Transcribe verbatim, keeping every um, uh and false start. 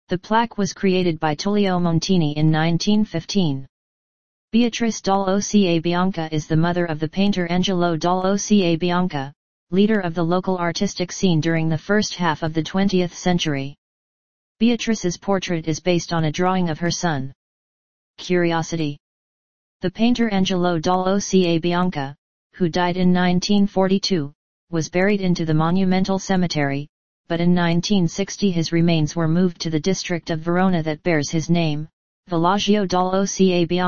The plaque was created by Tullio Montini in nineteen fifteen. Beatrice dall'Occa Bianca is the mother of the painter Angelo dall'Occa Bianca, leader of the local artistic scene during the first half of the twentieth century. Beatrice's portrait is based on a drawing of her son. Curiosity. The painter Angelo dall'Occa Bianca, who died in nineteen forty-two, was buried into the monumental cemetery, but in nineteen sixty his remains were moved to the district of Verona that bears his name, Villaggio dall'Occa Bianca.